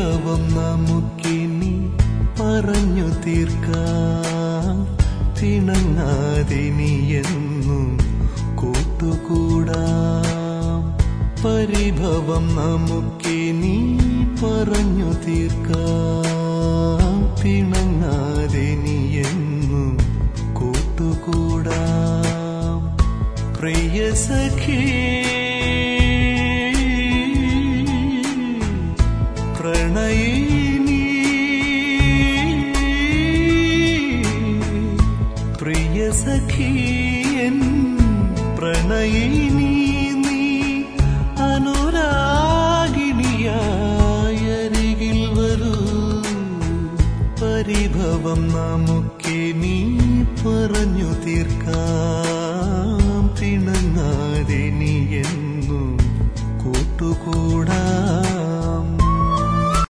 പരിഭവം നമുക്കിനി പറഞ്ഞു തീർക്കാം. പിണങ്ങാതിനിയെന്നും കൂട്ടുകൂടാം. പരിഭവം നമുക്കിനി പറഞ്ഞു തീർക്കാം. പിണങ്ങാതിനിയെന്നും കൂട്ടുകൂടാം. പ്രിയ സഖി പ്രണയിനി, പ്രിയ സഖിയൻ പ്രണയിനി, നീ അനുരാഗിണിയായരികിൽ വരൂ. പരിഭവം നമുക്കിനി പറഞ്ഞു തീർക്കാം. പിണങ്ങാതിനിയെന്നും കൂട്ടുകൂടാം.